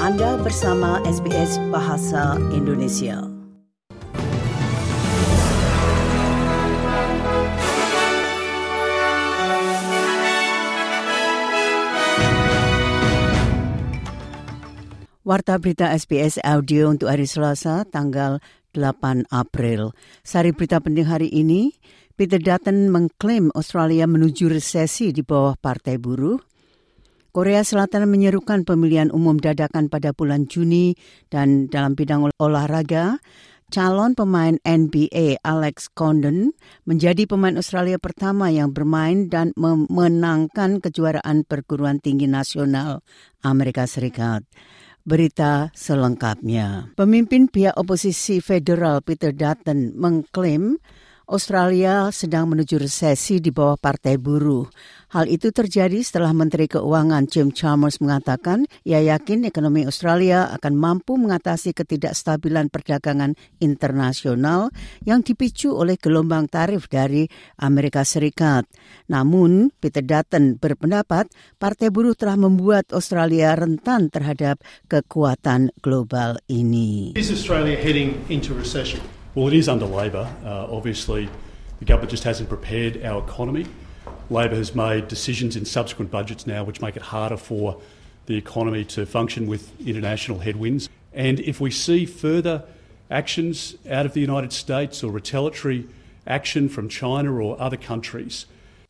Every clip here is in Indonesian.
Anda bersama SBS Bahasa Indonesia. Warta berita SBS Audio untuk hari Selasa, tanggal 8 April. Sari berita penting hari ini, Peter Dutton mengklaim Australia menuju resesi di bawah Partai Buruh. Korea Selatan menyerukan pemilihan umum dadakan pada bulan Juni, dan dalam bidang olahraga, calon pemain NBA Alex Condon menjadi pemain Australia pertama yang bermain dan memenangkan kejuaraan perguruan tinggi nasional Amerika Serikat. Berita selengkapnya. Pemimpin pihak oposisi federal Peter Dutton mengklaim Australia sedang menuju resesi di bawah Partai Buruh. Hal itu terjadi setelah Menteri Keuangan Jim Chalmers mengatakan ia yakin ekonomi Australia akan mampu mengatasi ketidakstabilan perdagangan internasional yang dipicu oleh gelombang tarif dari Amerika Serikat. Namun, Peter Dutton berpendapat Partai Buruh telah membuat Australia rentan terhadap kekuatan global ini. Is Australia heading into recession? Well, it is under Labor. Obviously, the government just hasn't prepared our economy. Labor has made decisions in subsequent budgets now which make it harder for the economy to function with international headwinds. And if we see further actions out of the United States or retaliatory action from China or other countries,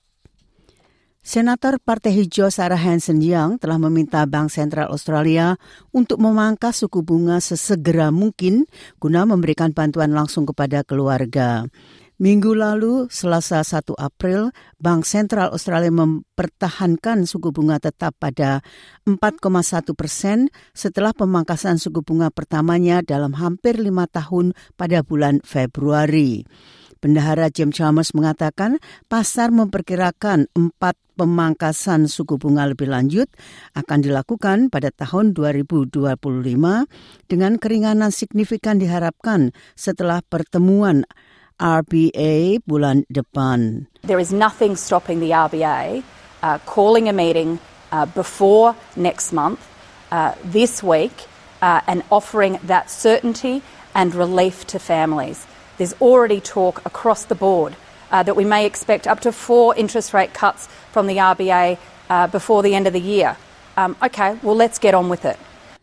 Senator Partai Hijau Sarah Hanson-Young telah meminta Bank Sentral Australia untuk memangkas suku bunga sesegera mungkin guna memberikan bantuan langsung kepada keluarga. Minggu lalu, Selasa 1 April, Bank Sentral Australia mempertahankan suku bunga tetap pada 4,1% setelah pemangkasan suku bunga pertamanya dalam hampir 5 tahun pada bulan Februari. Bendahara Jim Chalmers mengatakan pasar memperkirakan 4 pemangkasan suku bunga lebih lanjut akan dilakukan pada tahun 2025 dengan keringanan signifikan diharapkan setelah pertemuan RBA bulan depan. There is nothing stopping the RBA calling a meeting before next month, this week, and offering that certainty and relief to families. There's already talk across the board that we may expect up to 4 interest rate cuts from the RBA before the end of the year. Okay, well, let's get on with it.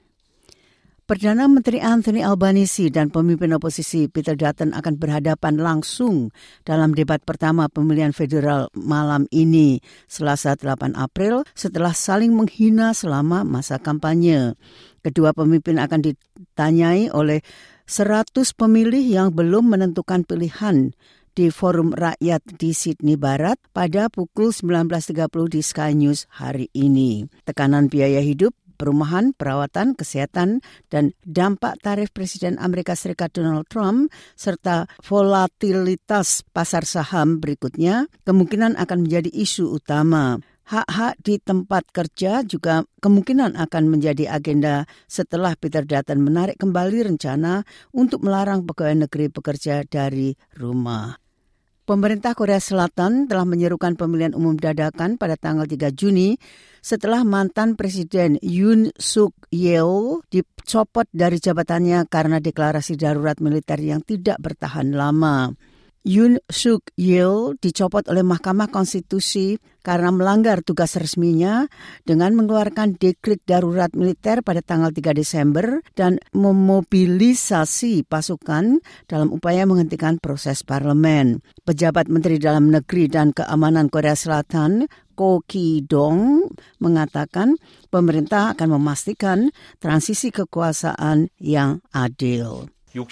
Perdana Menteri Anthony Albanese dan pemimpin oposisi Peter Dutton akan berhadapan langsung dalam debat pertama pemilihan federal malam ini, Selasa 8 April, setelah saling menghina selama masa kampanye. Kedua pemimpin akan ditanyai oleh 100 pemilih yang belum menentukan pilihan di Forum Rakyat di Sydney Barat pada pukul 19.30 di Sky News hari ini. Tekanan biaya hidup, perumahan, perawatan, kesehatan, dan dampak tarif Presiden Amerika Serikat Donald Trump, serta volatilitas pasar saham berikutnya, kemungkinan akan menjadi isu utama. Hak-hak di tempat kerja juga kemungkinan akan menjadi agenda setelah Peter Dutton menarik kembali rencana untuk melarang pegawai negeri bekerja dari rumah. Pemerintah Korea Selatan telah menyerukan pemilihan umum dadakan pada tanggal 3 Juni setelah mantan Presiden Yoon Suk Yeol dicopot dari jabatannya karena deklarasi darurat militer yang tidak bertahan lama. Yoon Suk Yeol dicopot oleh Mahkamah Konstitusi karena melanggar tugas resminya dengan mengeluarkan dekret darurat militer pada tanggal 3 Desember dan memobilisasi pasukan dalam upaya menghentikan proses parlemen. Pejabat Menteri Dalam Negeri dan Keamanan Korea Selatan, Ko Ki-dong, mengatakan pemerintah akan memastikan transisi kekuasaan yang adil.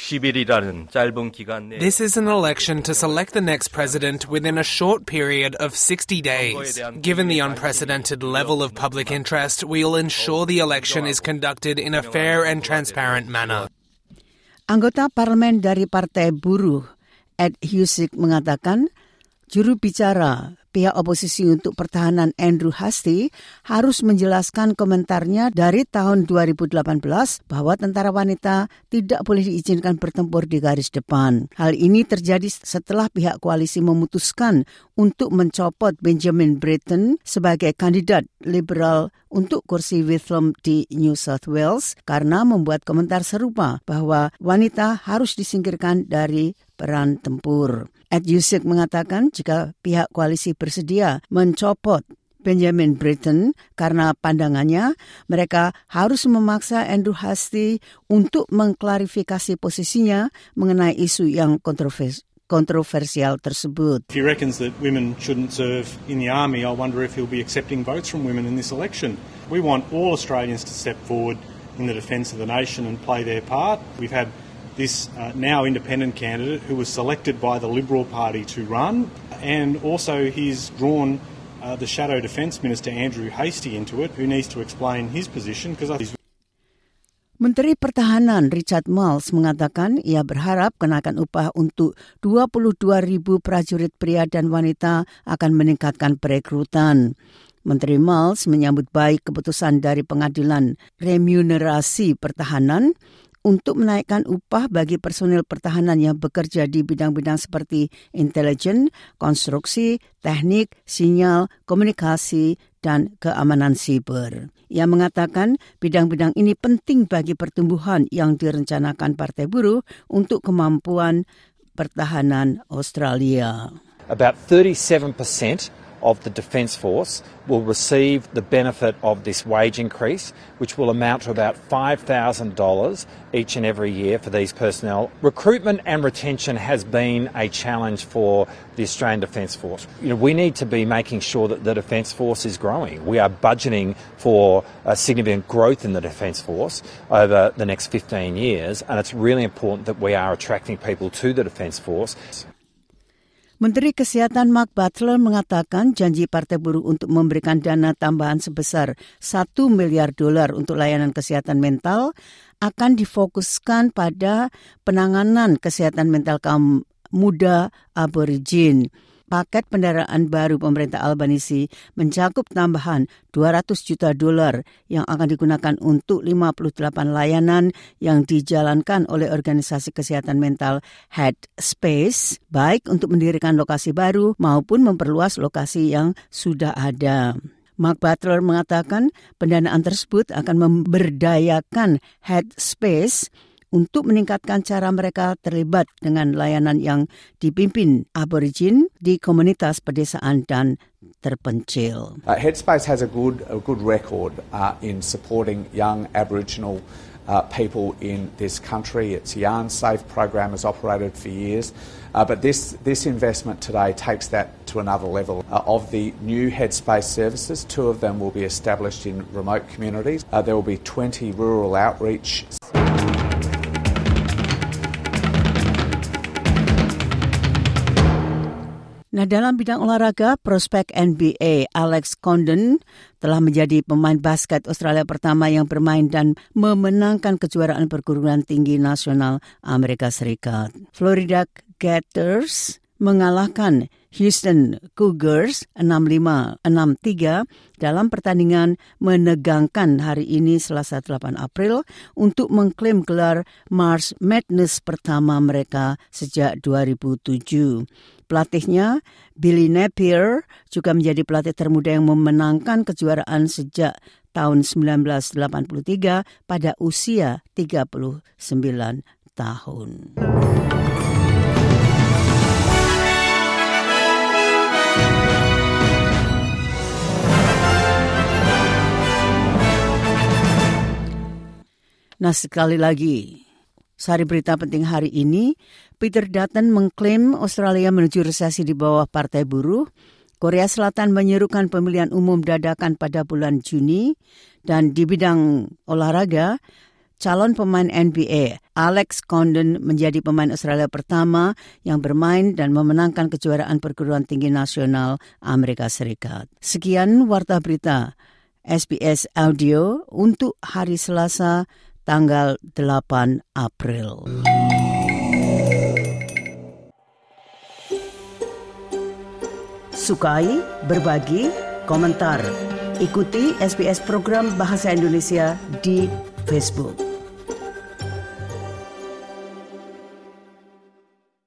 This is an election to select the next president within a short period of 60 days. Given the unprecedented level of public interest, we will ensure the election is conducted in a fair and transparent manner. Anggota parlemen dari Partai Buruh, Ed Husic, mengatakan juru bicara pihak oposisi untuk pertahanan Andrew Hastie harus menjelaskan komentarnya dari tahun 2018 bahwa tentara wanita tidak boleh diizinkan bertempur di garis depan. Hal ini terjadi setelah pihak koalisi memutuskan untuk mencopot Benjamin Britten sebagai kandidat liberal untuk kursi Whitlam di New South Wales karena membuat komentar serupa bahwa wanita harus disingkirkan dari peran tempur. Ed Husic mengatakan jika pihak koalisi bersedia mencopot Benjamin Britten karena pandangannya mereka harus memaksa Andrew Hastie untuk mengklarifikasi posisinya mengenai isu yang kontroversial tersebut. If he reckons that women shouldn't serve in the army, I wonder if he'll be accepting votes from women in this election. We want all Australians to step forward in the defence of the nation and play their part. We've had this now independent candidate who was selected by the Liberal Party to run, and also he's drawn the Shadow Defence Minister Andrew Hastie into it, who needs to explain his position because I think Menteri Pertahanan Richard Marles mengatakan ia berharap kenaikan upah untuk 22,000 prajurit pria dan wanita akan meningkatkan perekrutan. Menteri Marles menyambut baik keputusan dari Pengadilan Remunerasi Pertahanan untuk menaikkan upah bagi personil pertahanan yang bekerja di bidang-bidang seperti intelijen, konstruksi, teknik, sinyal, komunikasi, dan keamanan siber. Ia mengatakan bidang-bidang ini penting bagi pertumbuhan yang direncanakan Partai Buruh untuk kemampuan pertahanan Australia. About 37% of the Defence Force will receive the benefit of this wage increase, which will amount to about $5,000 each and every year for these personnel. Recruitment and retention has been a challenge for the Australian Defence Force. We need to be making sure that the Defence Force is growing. We are budgeting for a significant growth in the Defence Force over the next 15 years, and it's really important that we are attracting people to the Defence Force. Menteri Kesehatan Mark Butler mengatakan janji Partai Buruh untuk memberikan dana tambahan sebesar $1 miliar untuk layanan kesehatan mental akan difokuskan pada penanganan kesehatan mental kaum muda Aborigin. Paket pendanaan baru pemerintah Albanisi mencakup tambahan $200 juta yang akan digunakan untuk 58 layanan yang dijalankan oleh organisasi kesehatan mental Headspace, baik untuk mendirikan lokasi baru maupun memperluas lokasi yang sudah ada. Mark Butler mengatakan pendanaan tersebut akan memberdayakan Headspace untuk meningkatkan cara mereka terlibat dengan layanan yang dipimpin Aborigin di komunitas pedesaan dan terpencil. Headspace has a good record in supporting young Aboriginal people in this country. Its Yarn Safe program has operated for years, but this investment today takes that to another level. Of the new Headspace services, 2 of them will be established in remote communities. There will be 20 rural outreach. Nah, dalam bidang olahraga, prospek NBA Alex Condon telah menjadi pemain basket Australia pertama yang bermain dan memenangkan kejuaraan perguruan tinggi nasional Amerika Serikat. Florida Gators mengalahkan Houston Cougars 65-63 dalam pertandingan menegangkan hari ini Selasa 8 April untuk mengklaim gelar March Madness pertama mereka sejak 2007. Pelatihnya, Billy Napier, juga menjadi pelatih termuda yang memenangkan kejuaraan sejak tahun 1983 pada usia 39 tahun. Nah, sekali lagi, sari berita penting hari ini, Peter Dutton mengklaim Australia menuju resesi di bawah Partai Buruh. Korea Selatan menyerukan pemilihan umum dadakan pada bulan Juni. Dan di bidang olahraga, calon pemain NBA Alex Condon menjadi pemain Australia pertama yang bermain dan memenangkan kejuaraan perguruan tinggi nasional Amerika Serikat. Sekian Warta Berita SBS Audio untuk hari Selasa, tanggal 8 April. sukai, berbagi, komentar. Ikuti SBS program Bahasa Indonesia di Facebook.